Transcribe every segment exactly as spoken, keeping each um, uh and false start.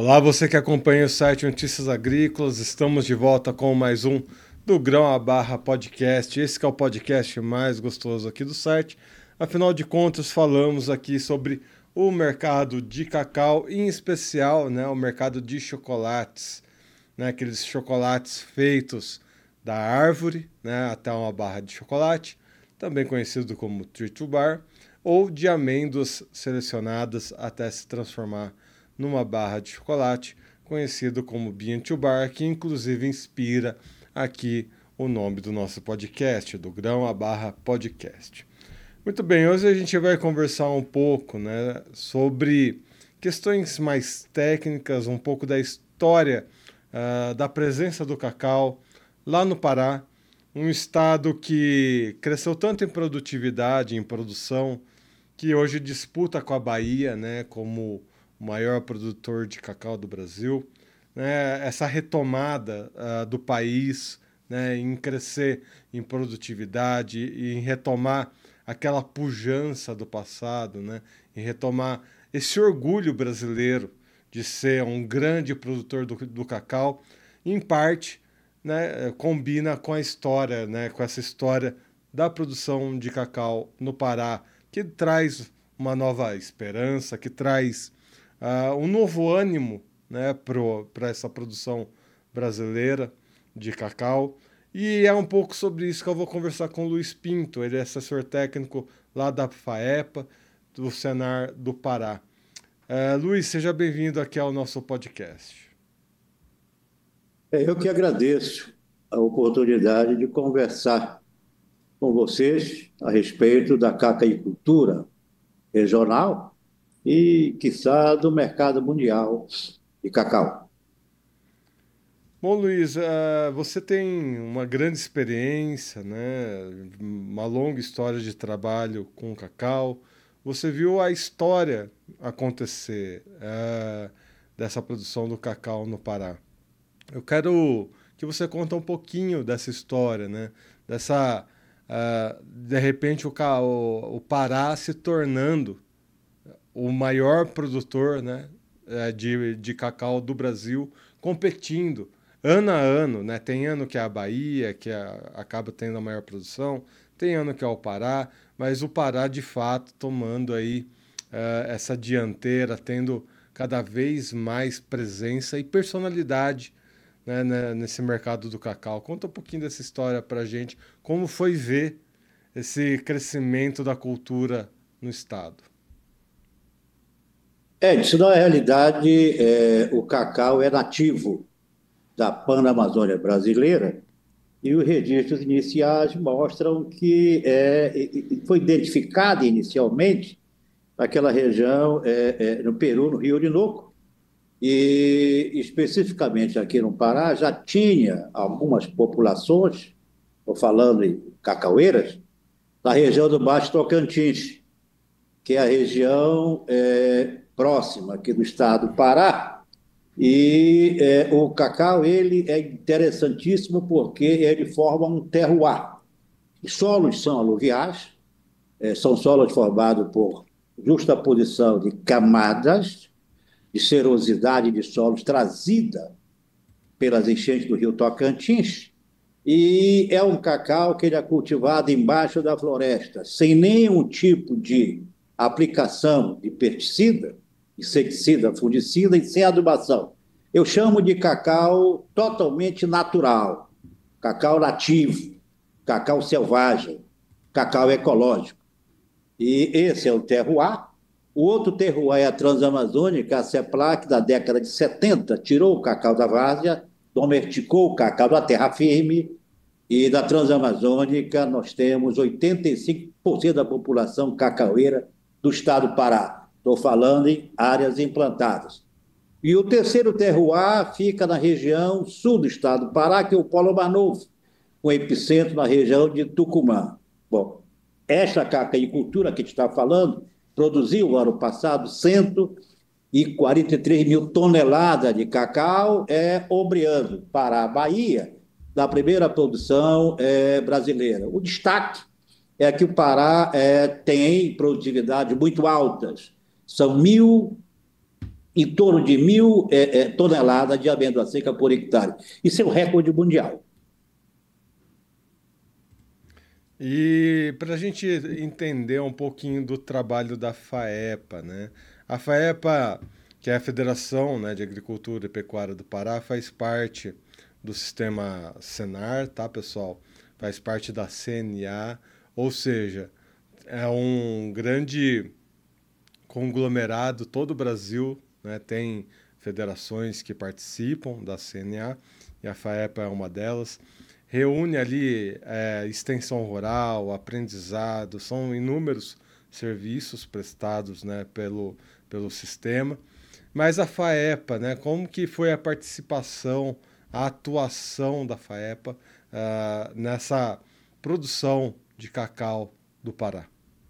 Olá, você que acompanha o site Notícias Agrícolas, estamos de volta com mais um do Grão à Barra Podcast. Esse que é o podcast mais gostoso aqui do site. Afinal de contas, falamos aqui sobre o mercado de cacau, em especial, né, o mercado de chocolates, né, aqueles chocolates feitos da árvore, né, até uma barra de chocolate, também conhecido como tree to bar, ou de amêndoas selecionadas até se transformar numa barra de chocolate, conhecido como Bean to Bar, que inclusive inspira aqui o nome do nosso podcast, do Grão à Barra Podcast. Muito bem, hoje a gente vai conversar um pouco, né, sobre questões mais técnicas, um pouco da história uh, da presença do cacau lá no Pará, um estado que cresceu tanto em produtividade, em produção, que hoje disputa com a Bahia, né, como o maior produtor de cacau do Brasil, né, essa retomada uh, do país, né, em crescer em produtividade e em retomar aquela pujança do passado, né, em retomar esse orgulho brasileiro de ser um grande produtor do, do cacau, em parte, né, combina com a história, né, com essa história da produção de cacau no Pará, que traz uma nova esperança, que traz Uh, um novo ânimo, né, para essa produção brasileira de cacau. E é um pouco sobre isso que eu vou conversar com o Luiz Pinto, ele é assessor técnico lá da FAEPA, do Senar do Pará. Uh, Luiz, seja bem-vindo aqui ao nosso podcast. É, eu que agradeço a oportunidade de conversar com vocês a respeito da cacaicultura regional e, quiçá, do mercado mundial de cacau. Bom, Luiz, uh, você tem uma grande experiência, né? Uma longa história de trabalho com cacau. Você viu a história acontecer uh, dessa produção do cacau no Pará. Eu quero que você conte um pouquinho dessa história, né? Dessa, uh, de repente, o, o, o Pará se tornando o maior produtor, né, de, de cacau do Brasil, competindo ano a ano, né? Tem ano que é a Bahia, que é, acaba tendo a maior produção, tem ano que é o Pará, mas o Pará, de fato, tomando aí uh, essa dianteira, tendo cada vez mais presença e personalidade, né, nesse mercado do cacau. Conta um pouquinho dessa história pra gente, como foi ver esse crescimento da cultura no estado. É, isso na realidade, é, o cacau é nativo da Panamazônia brasileira e os registros iniciais mostram que é, foi identificado inicialmente naquela região, é, é, no Peru, no Rio Orinoco, e especificamente aqui no Pará já tinha algumas populações, estou falando em cacaueiras, na região do Baixo Tocantins, que é a região é, próxima aqui do estado do Pará. E é, o cacau ele é interessantíssimo porque ele forma um terroir. Os solos são aluviais, é, são solos formados por justaposição de camadas de serosidade de solos trazida pelas enchentes do rio Tocantins, e é um cacau que ele é cultivado embaixo da floresta, sem nenhum tipo de aplicação de pesticida, inseticida, fungicida e sem adubação. Eu chamo de cacau totalmente natural, cacau nativo, cacau selvagem, cacau ecológico. E esse é o terroir. O outro terroir é a Transamazônica, a CEPLAC, da década de setenta, tirou o cacau da várzea, domesticou o cacau da terra firme, e da Transamazônica nós temos oitenta e cinco por cento da população cacaueira do estado do Pará. Estou falando em áreas implantadas. E o terceiro terroir fica na região sul do estado do Pará, que é o Polo Mar Novo, com epicentro na região de Tucumã. Bom, esta cacaicultura que a gente está falando produziu, no ano passado, cento e quarenta e três mil toneladas de cacau, é ombreando para a Bahia da primeira produção é, brasileira. O destaque é que o Pará é, tem produtividades muito altas. São mil em torno de mil é, é, toneladas de amêndoa seca por hectare. Isso é o recorde mundial. E para a gente entender um pouquinho do trabalho da FAEPA, né? A FAEPA, que é a Federação, né, de Agricultura e Pecuária do Pará, faz parte do sistema Senar, tá, pessoal? Faz parte da C N A, ou seja, é um grande conglomerado, todo o Brasil, né, tem federações que participam da C N A, e a FAEPA é uma delas. Reúne ali é, extensão rural, aprendizado, são inúmeros serviços prestados, né, pelo, pelo sistema. Mas a FAEPA, né, como que foi a participação, a atuação da FAEPA uh, nessa produção de cacau do Pará?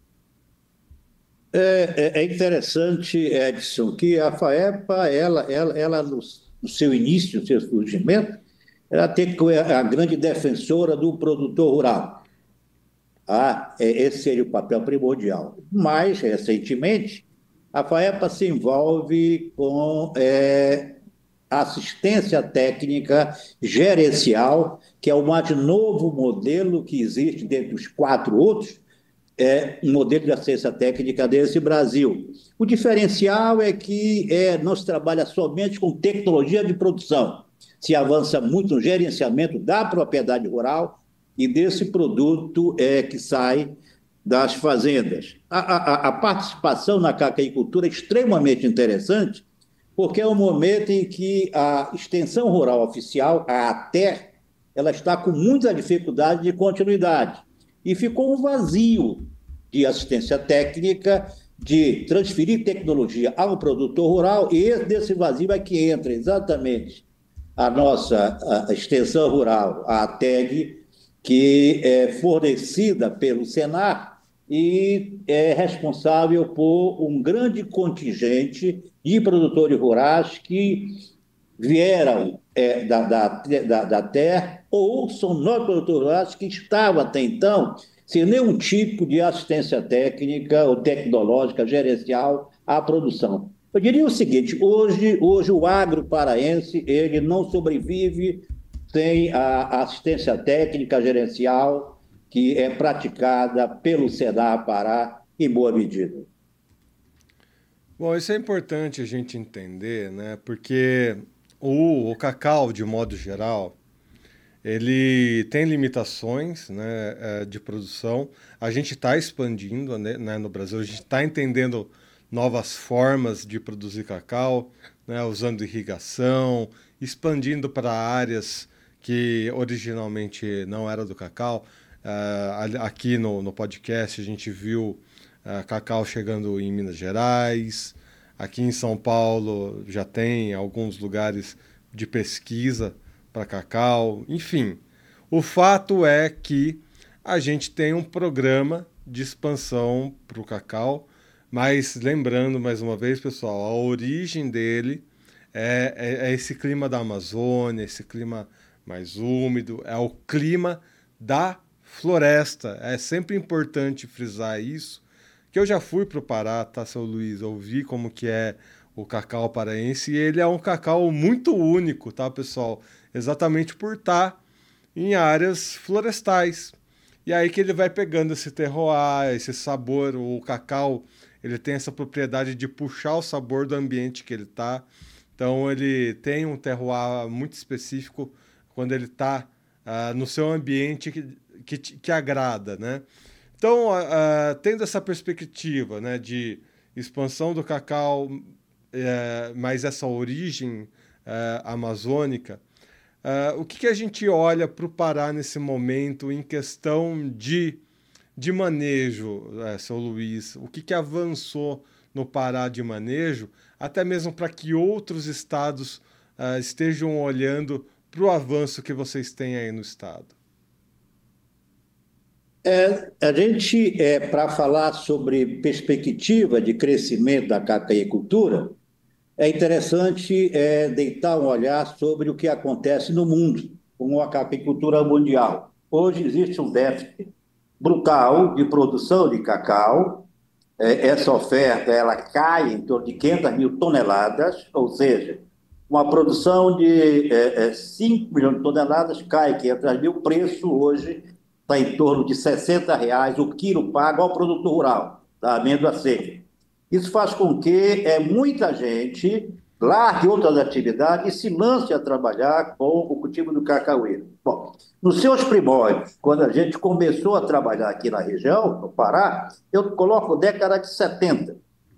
É, é, é interessante, Edson, que a FAEPA, ela, ela, ela no, no seu início, no seu surgimento, ela tem que ser a grande defensora do produtor rural. Ah, é, esse seria o papel primordial. Mais recentemente, a FAEPA se envolve com é, assistência técnica gerencial, que é o mais novo modelo que existe dentre os quatro outros, é um modelo de assistência técnica desse Brasil. O diferencial é que é, não se trabalha somente com tecnologia de produção, se avança muito no gerenciamento da propriedade rural e desse produto é, que sai das fazendas. A, a, a participação na cacaicultura é extremamente interessante, porque é um momento em que a extensão rural oficial, a ATER, ela está com muita dificuldade de continuidade. E ficou um vazio de assistência técnica, de transferir tecnologia ao produtor rural, e desse vazio é que entra exatamente a nossa a extensão rural, a ATEG, que é fornecida pelo Senar e é responsável por um grande contingente de produtores rurais que vieram é, da, da, da, da terra ou são novos produtores rurais que estavam até então sem nenhum tipo de assistência técnica ou tecnológica gerencial à produção. Eu diria o seguinte, hoje, hoje o agro paraense ele não sobrevive sem a assistência técnica gerencial que é praticada pelo Senar Pará em boa medida. Bom, isso é importante a gente entender, né? Porque o, o cacau, de modo geral, ele tem limitações, né, é, de produção. A gente está expandindo, né, né, no Brasil, a gente está entendendo novas formas de produzir cacau, né, usando irrigação, expandindo para áreas que originalmente não era do cacau. Uh, aqui no, no podcast a gente viu uh, cacau chegando em Minas Gerais. Aqui em São Paulo já tem alguns lugares de pesquisa para cacau. Enfim, o fato é que a gente tem um programa de expansão para o cacau, mas lembrando mais uma vez, pessoal, a origem dele é, é, é esse clima da Amazônia, esse clima mais úmido, é o clima da floresta. É sempre importante frisar isso, que eu já fui para o Pará, tá, seu Luiz? Eu vi como que é o cacau paraense e ele é um cacau muito único, tá, pessoal? Exatamente por estar em áreas florestais. E aí que ele vai pegando esse terroir, esse sabor, o cacau, ele tem essa propriedade de puxar o sabor do ambiente que ele está. Então ele tem um terroir muito específico quando ele está uh, no seu ambiente que, que, que agrada, né? Então, uh, tendo essa perspectiva, né, de expansão do cacau, uh, mas essa origem uh, amazônica, uh, o que, que a gente olha para o Pará nesse momento em questão de, de manejo, uh, seu Luiz? O que, que avançou no Pará de manejo, até mesmo para que outros estados uh, estejam olhando para o avanço que vocês têm aí no estado? É, a gente, é, para falar sobre perspectiva de crescimento da cacaicultura, é interessante é, deitar um olhar sobre o que acontece no mundo com a cacaicultura mundial. Hoje existe um déficit brutal de produção de cacau é, essa oferta ela cai em torno de quinhentas mil toneladas, ou seja, uma produção de é, é, cinco milhões de toneladas cai quinhentas mil, o preço hoje está em torno de sessenta reais o quilo pago ao produtor rural, da amêndoa seca. Isso faz com que é, muita gente largue outras atividades e se lance a trabalhar com o cultivo do cacaueiro. Bom, nos seus primórdios, quando a gente começou a trabalhar aqui na região, no Pará, eu coloco década de setenta.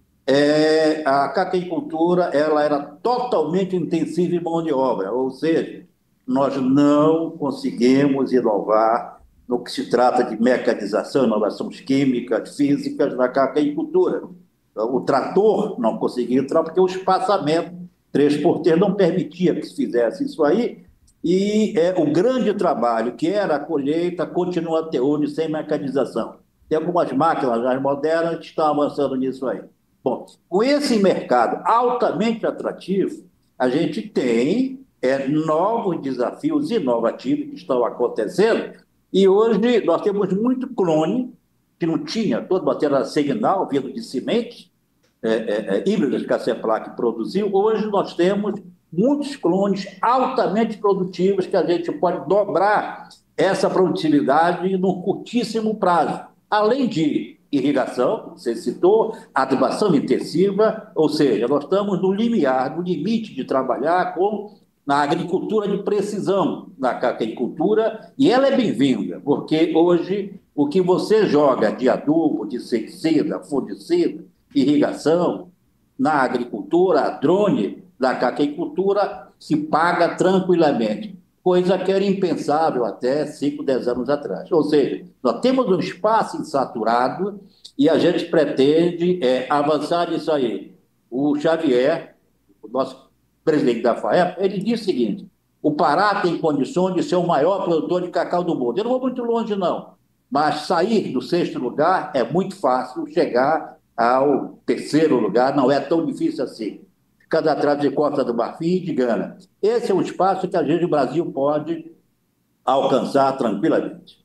É, a caceicultura ela era totalmente intensiva em mão de obra, ou seja, nós não conseguimos inovar no que se trata de mecanização, inovações químicas, físicas na caceicultura. O trator não conseguia entrar porque o espaçamento três por três não permitia que se fizesse isso aí, e é, o grande trabalho, que era a colheita, continua até hoje sem mecanização. Tem algumas máquinas mais modernas que estão avançando nisso aí. Bom, com esse mercado altamente atrativo, a gente tem é, novos desafios inovativos que estão acontecendo, e hoje nós temos muito clone, que não tinha, todo material signal vindo de sementes, é, é, é, híbridas que a Ceplac produziu. Hoje nós temos muitos clones altamente produtivos que a gente pode dobrar essa produtividade num curtíssimo prazo. Além de irrigação, você citou, adubação intensiva, ou seja, nós estamos no limiar, no limite de trabalhar com na agricultura de precisão, na caceicultura, e ela é bem-vinda, porque hoje o que você joga de adubo, de inseticida, fungicida, irrigação, na agricultura, drone, da caceicultura, se paga tranquilamente, coisa que era impensável até cinco, dez anos atrás. Ou seja, nós temos um espaço insaturado e a gente pretende é, avançar nisso aí. O Xavier, o nosso presidente da FAEP, ele disse o seguinte: o Pará tem condições de ser o maior produtor de cacau do mundo. Eu não vou muito longe, não, mas sair do sexto lugar é muito fácil, chegar ao terceiro lugar não é tão difícil assim. Ficando atrás de Costa do Marfim e de Gana. Esse é um espaço que a gente, o Brasil, pode alcançar tranquilamente.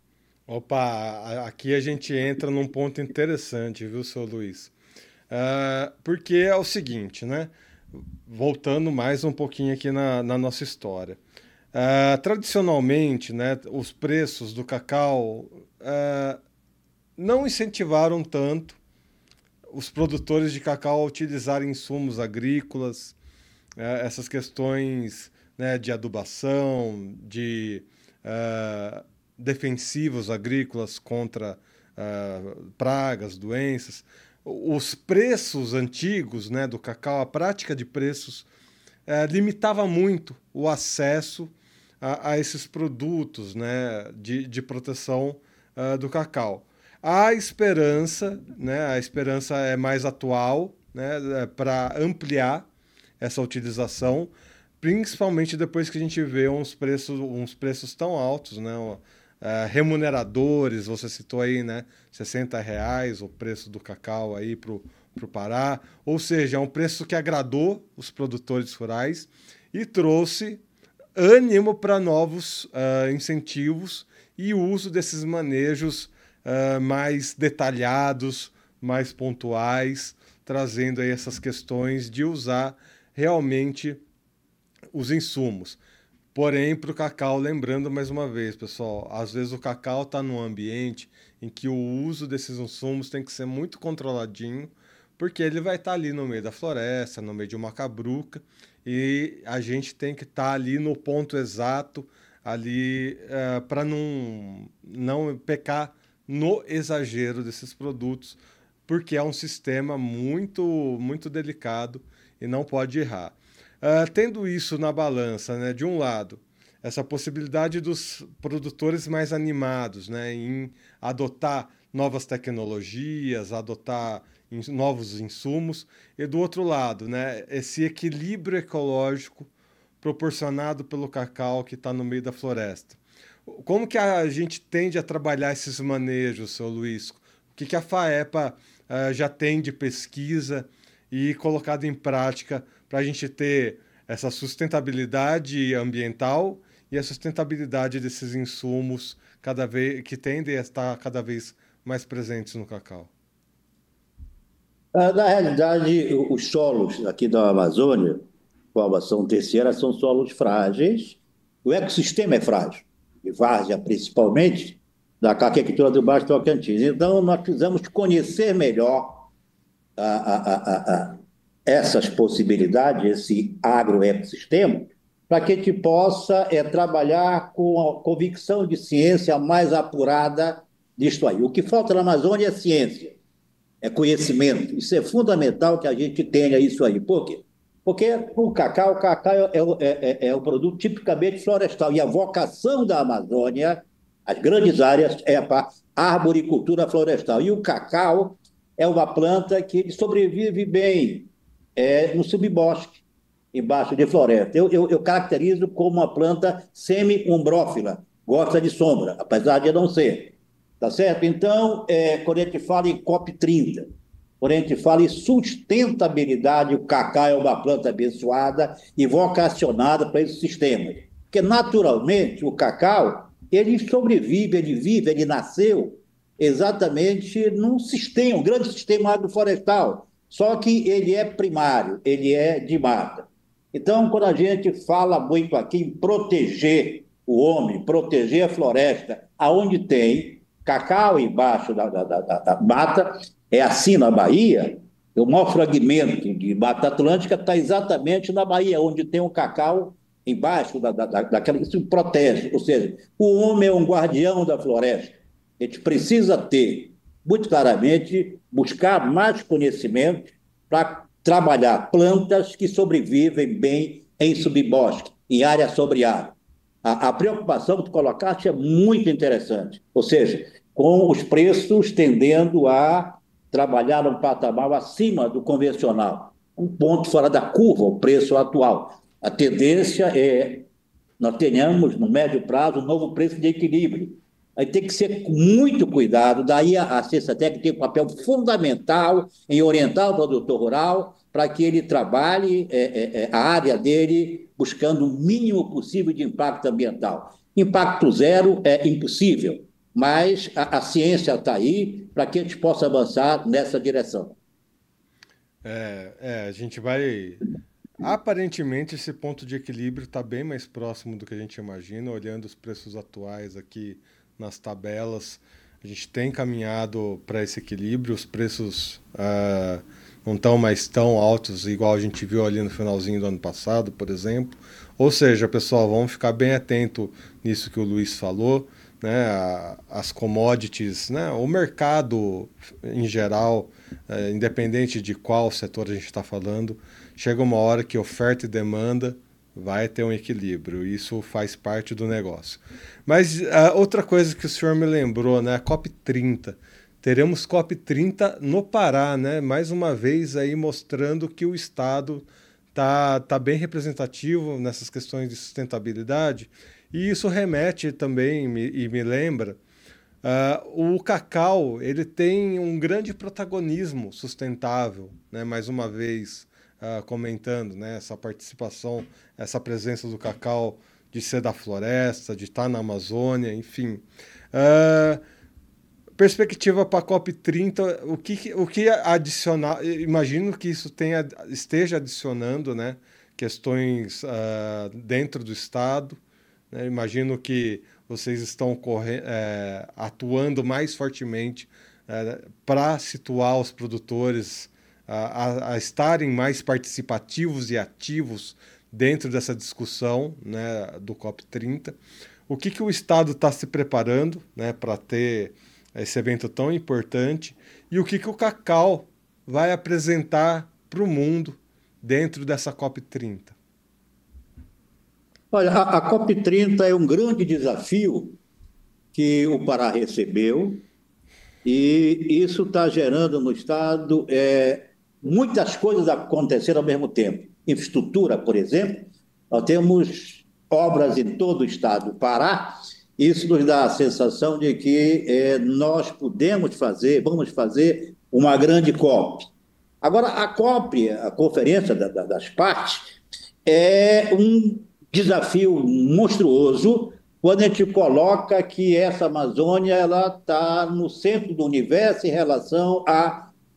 Opa, aqui a gente entra num ponto interessante, viu, seu Luiz? Uh, porque é o seguinte, né? Voltando mais um pouquinho aqui na, na nossa história. Uh, tradicionalmente, né, os preços do cacau uh, não incentivaram tanto os produtores de cacau a utilizarem insumos agrícolas, uh, essas questões, né, de adubação, de uh, defensivos agrícolas contra uh, pragas, doenças. Os preços antigos, né, do cacau, a prática de preços, eh, limitava muito o acesso a, a esses produtos, né, de, de proteção uh, do cacau. A esperança, né, a esperança é mais atual, né, para ampliar essa utilização, principalmente depois que a gente vê uns preços, uns preços tão altos, né, Uh, remuneradores, você citou aí, né, sessenta reais o preço do cacau aí pro, pro Pará, ou seja, é um preço que agradou os produtores rurais e trouxe ânimo para novos uh, incentivos e uso desses manejos uh, mais detalhados, mais pontuais, trazendo aí essas questões de usar realmente os insumos. Porém, para o cacau, lembrando mais uma vez, pessoal, às vezes o cacau está num ambiente em que o uso desses insumos tem que ser muito controladinho, porque ele vai estar tá ali no meio da floresta, no meio de uma cabruca, e a gente tem que estar tá ali no ponto exato, ali uh, para não, não pecar no exagero desses produtos, porque é um sistema muito, muito delicado e não pode errar. Uh, tendo isso na balança, né, de um lado, essa possibilidade dos produtores mais animados, né, em adotar novas tecnologias, adotar in- novos insumos, e do outro lado, né, esse equilíbrio ecológico proporcionado pelo cacau que está no meio da floresta. Como que a gente tende a trabalhar esses manejos, seu Luiz? O que, que a FAEPA uh, já tem de pesquisa e colocado em prática para a gente ter essa sustentabilidade ambiental e a sustentabilidade desses insumos cada vez, que tendem a estar cada vez mais presentes no cacau? Ah, Na realidade, o- os solos aqui da Amazônia, formação terciária, são solos frágeis. O ecossistema é frágil, de várzea principalmente, da caquecultura do Baixo Tocantins. Então, nós precisamos conhecer melhor a, a, a, a, essas possibilidades, esse agroecossistema, para que a gente possa é, trabalhar com a convicção de ciência mais apurada disto aí. O que falta na Amazônia é ciência, é conhecimento. Isso é fundamental que a gente tenha isso aí. Por quê? Porque o cacau, o cacau é, é, é, é um produto tipicamente florestal. E a vocação da Amazônia, as grandes áreas, é para a arboricultura florestal. E o cacau é uma planta que ele sobrevive bem é, no subbosque, embaixo de floresta. Eu, eu, eu caracterizo como uma planta semi-umbrófila, gosta de sombra, apesar de não ser. Tá certo? Então, é, quando a gente fala em COP trinta, quando a gente fala em sustentabilidade, o cacau é uma planta abençoada e vocacionada para esse sistema. Porque, naturalmente, o cacau, ele sobrevive, ele vive, ele nasceu exatamente num sistema, um grande sistema agroflorestal. Só que ele é primário, ele é de mata. Então, quando a gente fala muito aqui em proteger o homem, proteger a floresta, aonde tem cacau embaixo da, da, da, da mata, é assim na Bahia, o maior fragmento de Mata Atlântica está exatamente na Bahia, onde tem o cacau embaixo da, da, daquela. Isso protege, ou seja, o homem é um guardião da floresta. A gente precisa ter, muito claramente, buscar mais conhecimento para trabalhar plantas que sobrevivem bem em subbosque, em área sobre área. A, a preocupação que tu colocaste é muito interessante, ou seja, com os preços tendendo a trabalhar um patamar acima do convencional, um ponto fora da curva, o preço atual. A tendência é nós tenhamos, no médio prazo, um novo preço de equilíbrio. Aí tem que ser com muito cuidado, daí a, a ciência técnica tem um papel fundamental em orientar o produtor rural para que ele trabalhe é, é, é, a área dele buscando o mínimo possível de impacto ambiental. Impacto zero é impossível, mas a, a ciência está aí para que a gente possa avançar nessa direção. É, é, a gente vai. Aparentemente, esse ponto de equilíbrio está bem mais próximo do que a gente imagina, olhando os preços atuais aqui nas tabelas. A gente tem caminhado para esse equilíbrio, os preços ah, não estão mais tão altos, igual a gente viu ali no finalzinho do ano passado, por exemplo. Ou seja, pessoal, vamos ficar bem atento nisso que o Luiz falou, né? A- As commodities, né? O mercado em geral, eh, independente de qual setor a gente está falando, chega uma hora que oferta e demanda vai ter um equilíbrio. Isso faz parte do negócio. Mas ah, outra coisa que o senhor me lembrou, né? A COP trinta. Teremos COP trinta no Pará, né? Mais uma vez aí mostrando que o Estado tá, tá bem representativo nessas questões de sustentabilidade. E isso remete também me- e me lembra ah, o cacau, ele tem um grande protagonismo sustentável, né? Mais uma vez ah, comentando, né? Essa participação, essa presença do cacau de ser da floresta, de estar na Amazônia, enfim. Ah, perspectiva para a COP trinta, o que, o que adicionar? Imagino que isso tenha, esteja adicionando, né, questões uh, dentro do Estado. Né? Imagino que vocês estão corre, é, atuando mais fortemente é, para situar os produtores a, a, a estarem mais participativos e ativos dentro dessa discussão, né, do COP trinta. O que, que o Estado está se preparando, né, para ter esse evento tão importante e o que, que o Cacau vai apresentar para o mundo dentro dessa COP trinta. Olha, a, a COP trinta é um grande desafio que o Pará recebeu. E isso está gerando no Estado é, muitas coisas acontecendo ao mesmo tempo. Infraestrutura, por exemplo, nós temos obras em todo o Estado do Pará. Isso nos dá a sensação de que é, nós podemos fazer, vamos fazer uma grande COP. Agora, a COP, a Conferência da, da, das Partes, é um desafio monstruoso quando a gente coloca que essa Amazônia ela está no centro do universo em relação a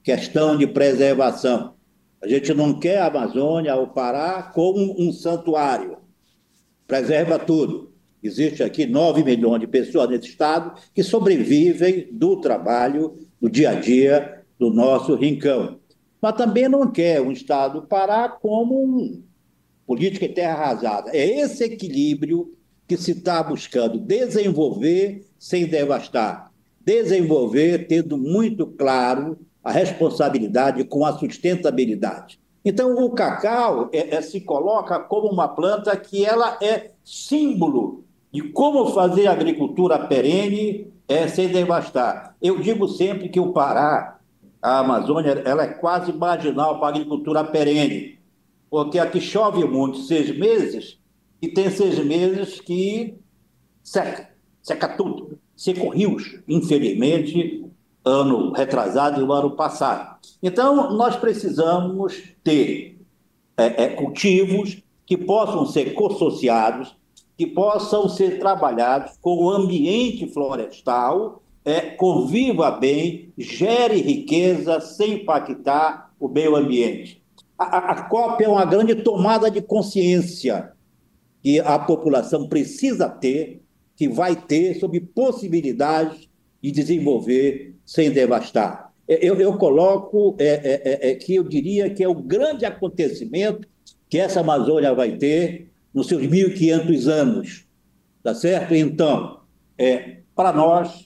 questão de preservação. A gente não quer a Amazônia, o Pará, como um santuário. Preserva tudo. Existe aqui nove milhões de pessoas nesse estado que sobrevivem do trabalho, do dia a dia, do nosso rincão. Mas também não quer um estado do Pará como um política em terra arrasada. É esse equilíbrio que se está buscando desenvolver sem devastar. Desenvolver tendo muito claro a responsabilidade com a sustentabilidade. Então, o cacau é, é, se coloca como uma planta que ela é símbolo de como fazer agricultura perene é, sem devastar. Eu digo sempre que o Pará, a Amazônia, ela é quase marginal para a agricultura perene, porque aqui chove muito seis meses e tem seis meses que seca, seca tudo. Seca rios, infelizmente, ano retrasado e o ano passado. Então, nós precisamos ter é, é, cultivos que possam ser cossociados, que possam ser trabalhados com o ambiente florestal, é, conviva bem, gere riqueza sem impactar o meio ambiente. A, a COP é uma grande tomada de consciência que a população precisa ter, que vai ter, sobre possibilidades de desenvolver sem devastar. Eu, eu coloco é, é, é, que eu diria que é o grande acontecimento que essa Amazônia vai ter nos seus mil e quinhentos anos, tá certo? Então, é, para nós,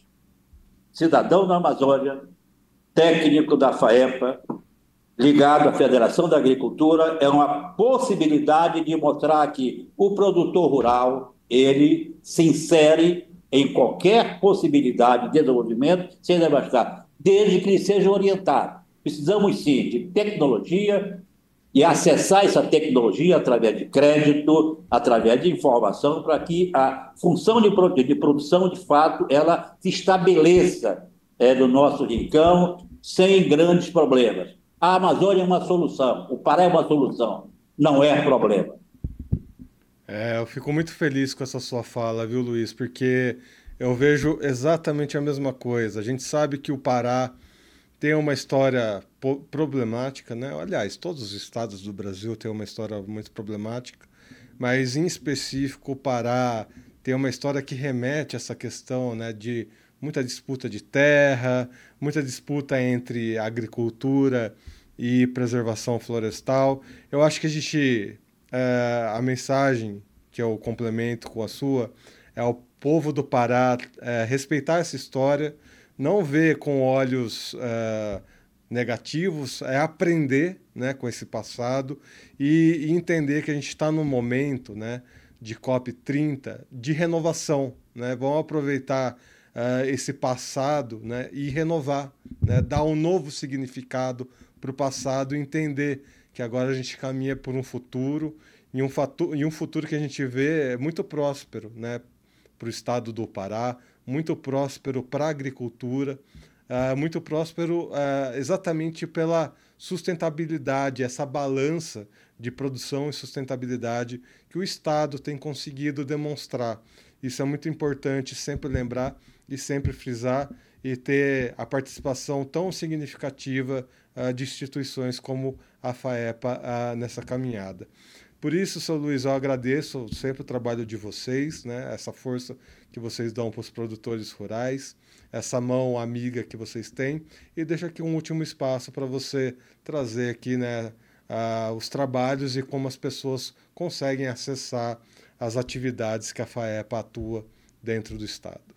cidadão da Amazônia, técnico da FAEPA, ligado à Federação da Agricultura, é uma possibilidade de mostrar que o produtor rural, ele se insere em qualquer possibilidade de desenvolvimento sem devastar, desde que ele seja orientado. Precisamos, sim, de tecnologia e acessar essa tecnologia através de crédito, através de informação, para que a função de produção, de fato, ela se estabeleça é, no nosso rincão sem grandes problemas. A Amazônia é uma solução, o Pará é uma solução, não é problema. É, eu fico muito feliz com essa sua fala, viu, Luiz? Porque eu vejo exatamente a mesma coisa. A gente sabe que o Pará tem uma história problemática, né? Aliás, todos os estados do Brasil têm uma história muito problemática, mas em específico o Pará tem uma história que remete a essa questão, né, de muita disputa de terra, muita disputa entre agricultura e preservação florestal. Eu acho que a gente, é, a mensagem que eu complemento com a sua é o povo do Pará é, respeitar essa história, não ver com olhos é, negativos, é aprender, né, com esse passado e, e entender que a gente está num momento, né, de COP trinta de renovação, né? Vamos aproveitar Uh, esse passado, né, e renovar, né, dar um novo significado para o passado e entender que agora a gente caminha por um futuro e um, fatu- e um futuro que a gente vê muito próspero, né, para o estado do Pará, muito próspero para a agricultura, uh, muito próspero uh, exatamente pela sustentabilidade, essa balança de produção e sustentabilidade que o estado tem conseguido demonstrar. Isso é muito importante sempre lembrar e sempre frisar e ter a participação tão significativa uh, de instituições como a FAEPA uh, nessa caminhada. Por isso, seu Luiz, eu agradeço sempre o trabalho de vocês, né? Essa força que vocês dão para os produtores rurais, essa mão amiga que vocês têm, e deixo aqui um último espaço para você trazer aqui, né, uh, os trabalhos e como as pessoas conseguem acessar as atividades que a FAEPA atua dentro do estado.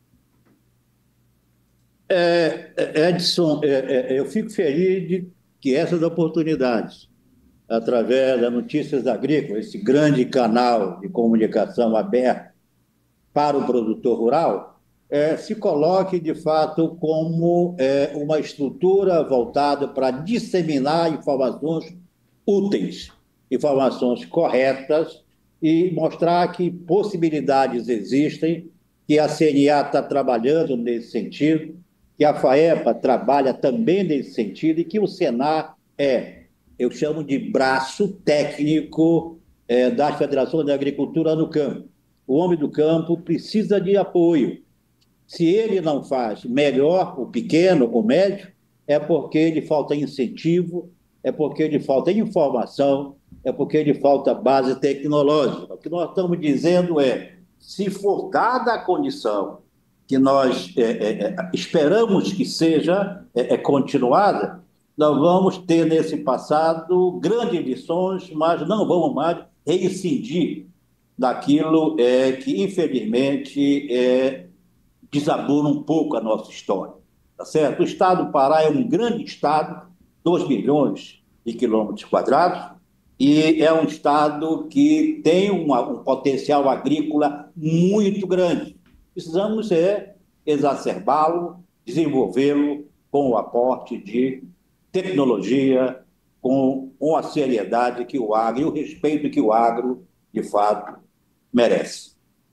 É, Edson, é, é, eu fico feliz de que essas oportunidades, através das Notícias Agrícolas, esse grande canal de comunicação aberto para o produtor rural, é, se coloque, de fato, como é, uma estrutura voltada para disseminar informações úteis, informações corretas e mostrar que possibilidades existem, que a C N A está trabalhando nesse sentido, que a FAEPA trabalha também nesse sentido e que o Senar é, eu chamo de braço técnico é, da Federação da Agricultura no campo. O homem do campo precisa de apoio. Se ele não faz melhor, o pequeno, o médio, é porque lhe falta incentivo, é porque lhe falta informação, é porque lhe falta base tecnológica. O que nós estamos dizendo é, se for dada a condição que nós é, é, é, esperamos que seja é, é, continuada, nós vamos ter nesse passado grandes lições, mas não vamos mais reincidir daquilo é, que, infelizmente, é, desabona um pouco a nossa história. Tá certo? O estado do Pará é um grande estado, dois milhões de quilômetros quadrados, e é um estado que tem uma, um potencial agrícola muito grande. Precisamos é exacerbá-lo, desenvolvê-lo com o aporte de tecnologia, com, com a seriedade que o agro e o respeito que o agro, de fato, merece.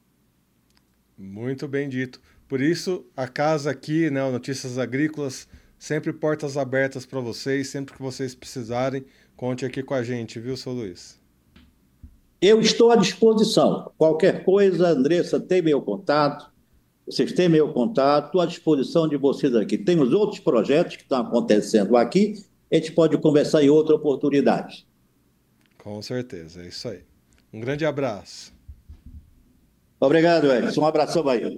Muito bem dito. Por isso, a casa aqui, né, o Notícias Agrícolas, sempre portas abertas para vocês, sempre que vocês precisarem, conte aqui com a gente, viu, seu Luiz? Eu estou à disposição. Qualquer coisa, Andressa, tem meu contato, vocês têm meu contato, estou à disposição de vocês aqui. Temos outros projetos que estão acontecendo aqui, a gente pode conversar em outra oportunidade. Com certeza, é isso aí. Um grande abraço. Obrigado, Edson. Um abração aí.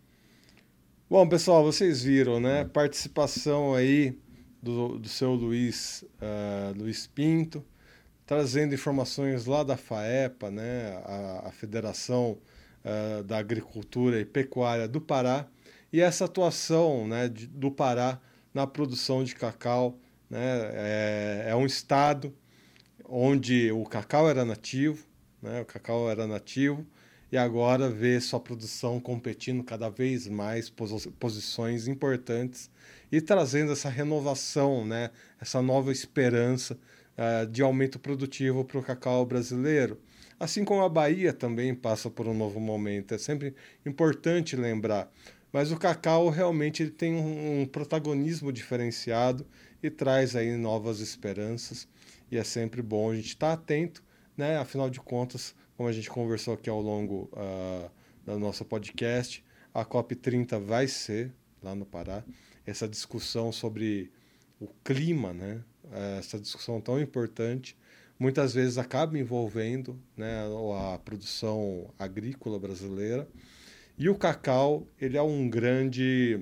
Bom, pessoal, vocês viram, né? Participação aí do, do seu Luiz, uh, Luiz Pinto, trazendo informações lá da FAEPA, né? A, a Federação uh, da Agricultura e Pecuária do Pará, e essa atuação, né, de, do Pará na produção de cacau, né? É, é um estado onde o cacau era nativo, né? O cacau era nativo, e agora vê sua produção competindo cada vez mais posições importantes e trazendo essa renovação, né, essa nova esperança uh, de aumento produtivo para o cacau brasileiro. Assim como a Bahia também passa por um novo momento, é sempre importante lembrar. Mas o cacau realmente ele tem um, um protagonismo diferenciado e traz aí novas esperanças, e é sempre bom a gente estar atento, né? Afinal de contas, como a gente conversou aqui ao longo uh, do nosso podcast, a COP trinta vai ser lá no Pará. Essa discussão sobre o clima, né? Essa discussão tão importante, muitas vezes acaba envolvendo, né, a produção agrícola brasileira. E o cacau, ele é um grande,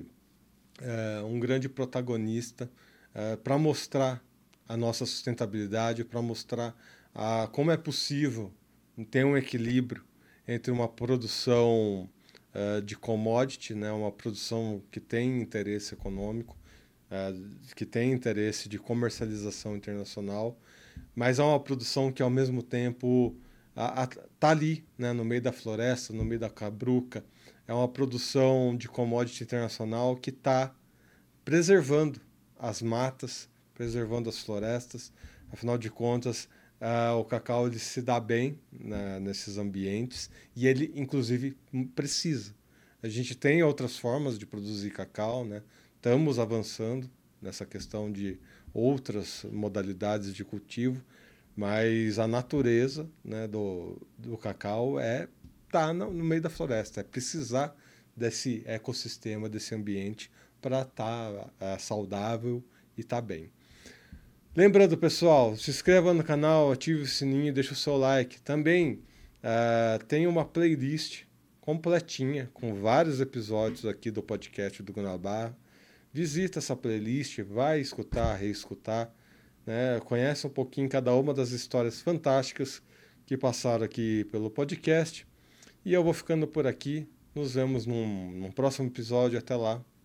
é, um grande protagonista é, para mostrar a nossa sustentabilidade, para mostrar a, como é possível ter um equilíbrio entre uma produção uh, de commodity, né, uma produção que tem interesse econômico, uh, que tem interesse de comercialização internacional, mas é uma produção que, ao mesmo tempo, está ali, né, no meio da floresta, no meio da cabruca. É uma produção de commodity internacional que está preservando as matas, preservando as florestas. Afinal de contas, Uh, o cacau ele se dá bem, né, nesses ambientes, e ele inclusive precisa. A gente tem outras formas de produzir cacau, né? Estamos avançando nessa questão de outras modalidades de cultivo, mas a natureza, né, do, do cacau é estar tá no, no meio da floresta, é precisar desse ecossistema, desse ambiente para estar tá, uh, saudável e estar tá bem. Lembrando, pessoal, se inscreva no canal, ative o sininho, deixe o seu like. Também uh, tem uma playlist completinha, com vários episódios aqui do podcast do Guanabara. Visita essa playlist, vai escutar, reescutar, né? Conhece um pouquinho cada uma das histórias fantásticas que passaram aqui pelo podcast. E eu vou ficando por aqui. Nos vemos num, num próximo episódio. Até lá.